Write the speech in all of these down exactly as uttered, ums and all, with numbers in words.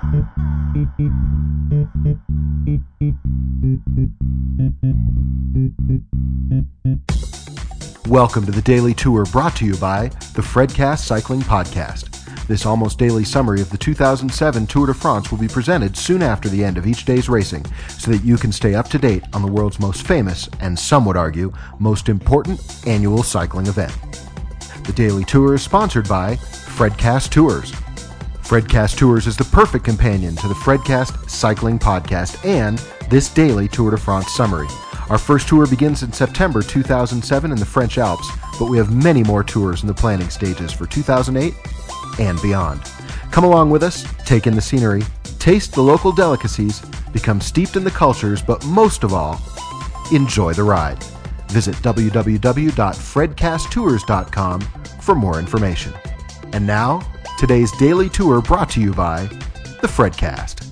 Welcome to the Daily Tour, brought to you by the Fredcast Cycling Podcast. This almost daily summary of the two thousand seven Tour de France will be presented soon after the end of each day's racing, so that you can stay up to date on the world's most famous, and some would argue, most important annual cycling event. The Daily Tour is sponsored by Fredcast Tours. Fredcast Tours is the perfect companion to the Fredcast Cycling Podcast and this daily Tour de France summary. Our first tour begins in September two thousand seven in the French Alps, but we have many more tours in the planning stages for two thousand eight and beyond. Come along with us, take in the scenery, taste the local delicacies, become steeped in the cultures, but most of all, enjoy the ride. Visit w w w dot fredcast tours dot com for more information. And now, today's Daily Tour brought to you by the Fredcast.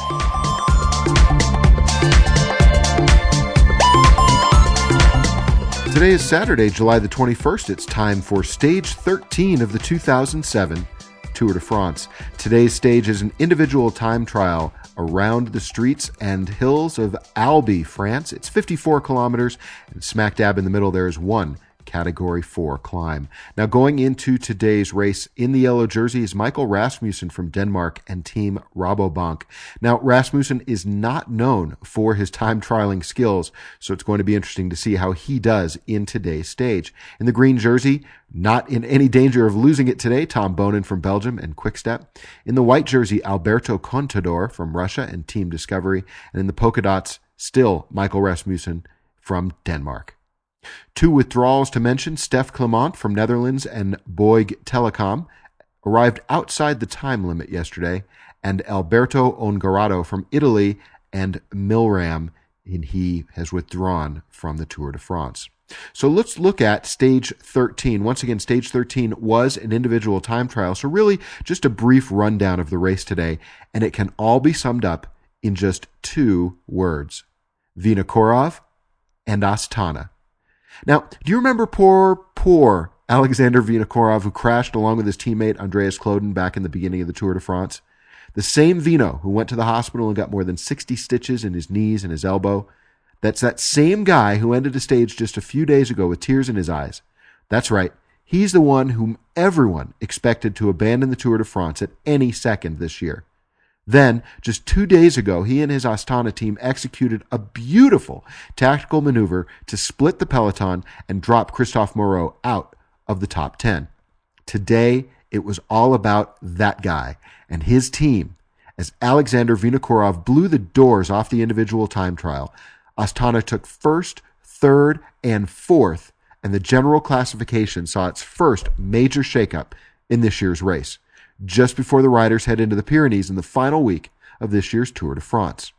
Today is Saturday, July the twenty-first. It's time for Stage thirteen of the two thousand seven Tour de France. Today's stage is an individual time trial around the streets and hills of Albi, France. It's fifty-four kilometers, and smack dab in the middle there is one Category four climb. Now, going into today's race in the yellow jersey is Michael Rasmussen from Denmark and Team Rabobank. Now, Rasmussen is not known for his time trialing skills, so it's going to be interesting to see how he does in today's stage. In the green jersey, not in any danger of losing it today, Tom Bonen from Belgium and Quickstep. In the white jersey, Alberto Contador from Russia and Team Discovery. And in the polka dots, still Michael Rasmussen from Denmark. Two withdrawals to mention: Stef Clement from Netherlands and Bouygues Telecom arrived outside the time limit yesterday, and Alberto Ongarato from Italy and Milram, and he has withdrawn from the Tour de France. So let's look at Stage thirteen. Once again, Stage thirteen was an individual time trial, so really just a brief rundown of the race today, and it can all be summed up in just two words: Vinokourov and Astana. Now, do you remember poor, poor Alexander Vinokourov, who crashed along with his teammate Andreas Klöden back in the beginning of the Tour de France? The same Vino who went to the hospital and got more than sixty stitches in his knees and his elbow. That's that same guy who ended a stage just a few days ago with tears in his eyes. That's right. He's the one whom everyone expected to abandon the Tour de France at any second this year. Then, just two days ago, he and his Astana team executed a beautiful tactical maneuver to split the peloton and drop Christophe Moreau out of the top ten. Today, it was all about that guy and his team. As Alexander Vinokourov blew the doors off the individual time trial, Astana took first, third, and fourth, and the general classification saw its first major shakeup in this year's race, just before the riders head into the Pyrenees in the final week of this year's Tour de France.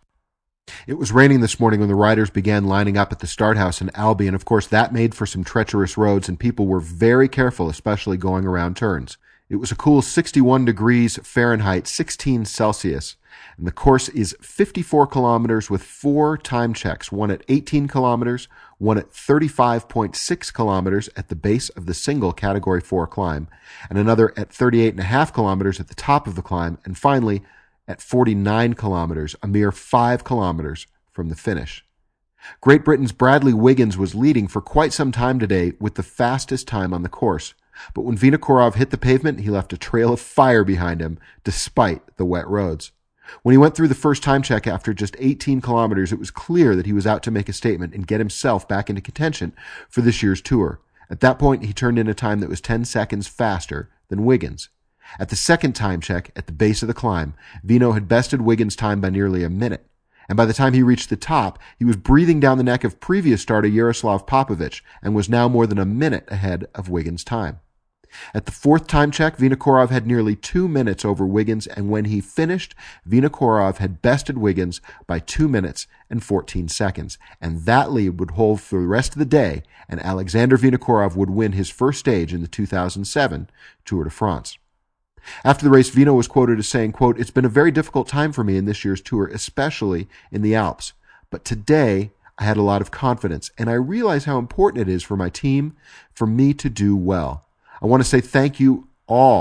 It was raining this morning when the riders began lining up at the start house in Albi, and of course that made for some treacherous roads, and people were very careful, especially going around turns. It was a cool sixty-one degrees Fahrenheit, sixteen Celsius, and the course is fifty-four kilometers with four time checks, one at eighteen kilometers, one at thirty-five point six kilometers at the base of the single Category four climb, and another at thirty-eight point five kilometers at the top of the climb, and finally at forty-nine kilometers, a mere five kilometers from the finish. Great Britain's Bradley Wiggins was leading for quite some time today with the fastest time on the course. But when Vinokourov hit the pavement, he left a trail of fire behind him, despite the wet roads. When he went through the first time check after just eighteen kilometers, it was clear that he was out to make a statement and get himself back into contention for this year's tour. At that point, he turned in a time that was ten seconds faster than Wiggins. At the second time check, at the base of the climb, Vino had bested Wiggins' time by nearly a minute. And by the time he reached the top, he was breathing down the neck of previous starter Jaroslav Popovic and was now more than a minute ahead of Wiggins' time. At the fourth time check, Vinokourov had nearly two minutes over Wiggins, and when he finished, Vinokourov had bested Wiggins by two minutes and fourteen seconds. And that lead would hold for the rest of the day, and Alexander Vinokourov would win his first stage in the two thousand seven Tour de France. After the race, Vino was quoted as saying, quote, "It's been a very difficult time for me in this year's tour, especially in the Alps. But today, I had a lot of confidence, and I realize how important it is for my team, for me to do well. I want to say thank you all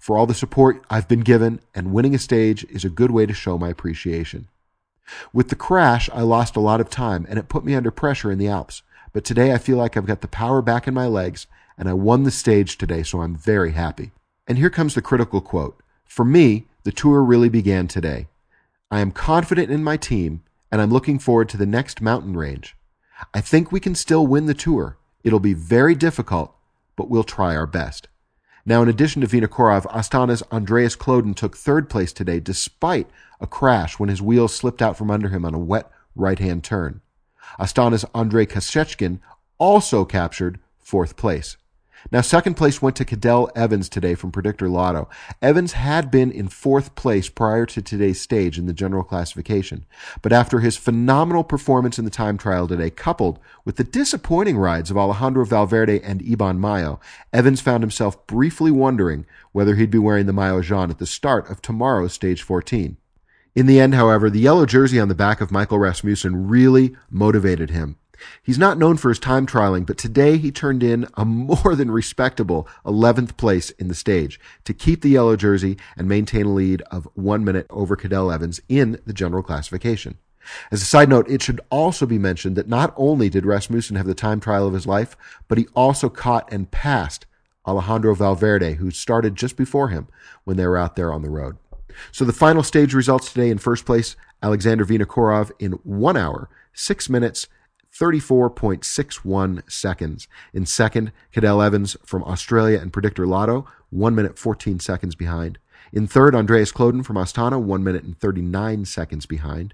for all the support I've been given, and winning a stage is a good way to show my appreciation. With the crash, I lost a lot of time, and it put me under pressure in the Alps. But today I feel like I've got the power back in my legs, and I won the stage today, so I'm very happy. And here comes the critical quote. For me, the tour really began today. I am confident in my team, and I'm looking forward to the next mountain range. I think we can still win the tour. It'll be very difficult, but we'll try our best. Now, in addition to Vinokourov, Astana's Andreas Klöden took third place today despite a crash when his wheels slipped out from under him on a wet right-hand turn. Astana's Andrei Kasechkin also captured fourth place. Now, second place went to Cadel Evans today from Predictor Lotto. Evans had been in fourth place prior to today's stage in the general classification, but after his phenomenal performance in the time trial today, coupled with the disappointing rides of Alejandro Valverde and Iban Mayo, Evans found himself briefly wondering whether he'd be wearing the Maillot Jaune at the start of tomorrow's stage fourteen. In the end, however, the yellow jersey on the back of Michael Rasmussen really motivated him. He's not known for his time trialing, but today he turned in a more than respectable eleventh place in the stage to keep the yellow jersey and maintain a lead of one minute over Cadel Evans in the general classification. As a side note, it should also be mentioned that not only did Rasmussen have the time trial of his life, but he also caught and passed Alejandro Valverde, who started just before him when they were out there on the road. So the final stage results today: in first place, Alexander Vinokourov in one hour, six minutes, thirty-four point six one seconds. In second, Cadel Evans from Australia and Predictor Lotto, one minute, fourteen seconds behind. In third, Andreas Klöden from Astana, one minute and thirty-nine seconds behind.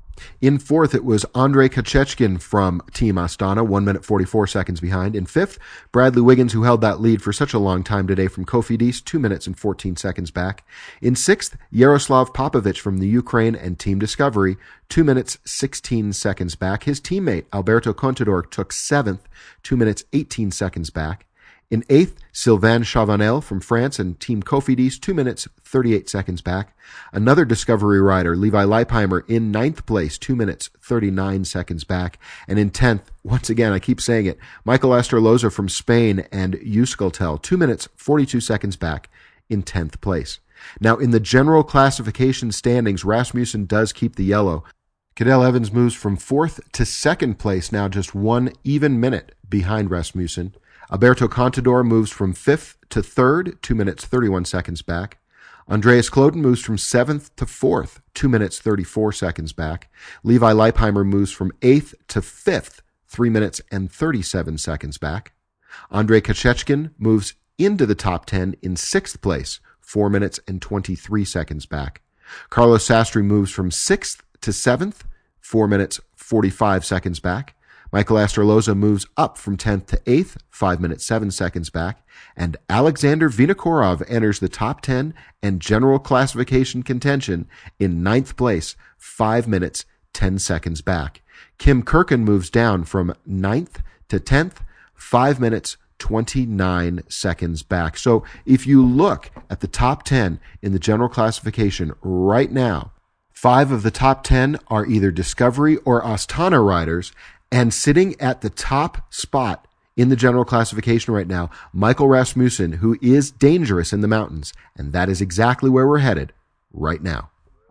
In fourth, it was Andrei Kasechkin from Team Astana, one minute, forty-four seconds behind. In fifth, Bradley Wiggins, who held that lead for such a long time today from Cofidis, two minutes and fourteen seconds back. In sixth, Yaroslav Popovich from the Ukraine and Team Discovery, two minutes, sixteen seconds back. His teammate, Alberto Contador, took seventh, two minutes, eighteen seconds back. In eighth, Sylvain Chavanel from France and Team Cofidis, two minutes, thirty-eight seconds back. Another Discovery rider, Levi Leipheimer, in ninth place, two minutes, thirty-nine seconds back. And in tenth, once again, I keep saying it, Michael Astroloza from Spain and Euskaltel, two minutes, forty-two seconds back in tenth place. Now, in the general classification standings, Rasmussen does keep the yellow. Cadel Evans moves from fourth to second place, now just one even minute behind Rasmussen. Alberto Contador moves from fifth to third, two minutes, thirty-one seconds back. Andreas Klöden moves from seventh to fourth, two minutes, thirty-four seconds back. Levi Leipheimer moves from eighth to fifth, three minutes and thirty-seven seconds back. Andrei Kasechkin moves into the top ten in sixth place, four minutes and twenty-three seconds back. Carlos Sastre moves from sixth to seventh, four minutes, forty-five seconds back. Michael Astroloza moves up from tenth to eighth, five minutes, seven seconds back. And Alexander Vinokourov enters the top ten and general classification contention in ninth place, five minutes, ten seconds back. Kim Kirkin moves down from ninth to tenth, five minutes, twenty-nine seconds back. So if you look at the top ten in the general classification right now, five of the top ten are either Discovery or Astana riders. And sitting at the top spot in the general classification right now, Michael Rasmussen, who is dangerous in the mountains. And that is exactly where we're headed right now.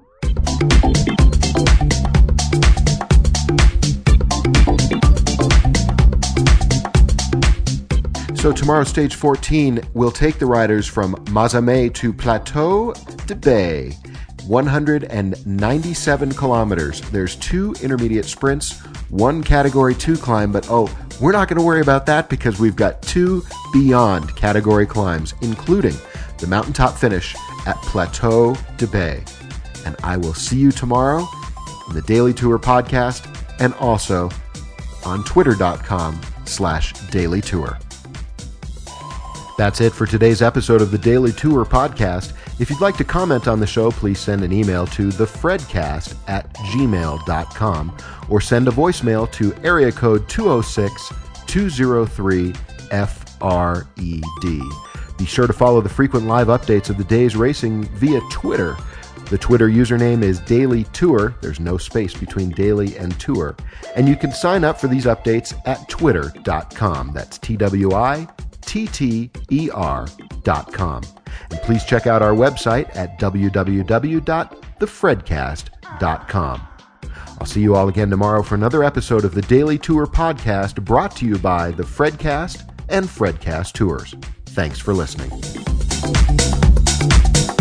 So tomorrow, stage fourteen, will take the riders from Mazamet to Plateau de Bay. one hundred ninety-seven kilometers. There's two intermediate sprints, one category two climb, but oh, we're not going to worry about that because we've got two beyond category climbs, including the mountaintop finish at Plateau de Bay. And I will see you tomorrow in the Daily Tour podcast and also on twitter.com slash daily tour. That's it for today's episode of the Daily Tour podcast. If you'd like to comment on the show, please send an email to thefredcast at gmail dot com or send a voicemail to area code two oh six, two oh three, F R E D. Be sure to follow the frequent live updates of the day's racing via Twitter. The Twitter username is Daily Tour. There's no space between daily and tour. And you can sign up for these updates at twitter dot com. That's T W I T T E R dot com. And please check out our website at w w w dot the fredcast dot com. I'll see you all again tomorrow for another episode of the Daily Tour Podcast, brought to you by the Fredcast and Fredcast Tours. Thanks for listening.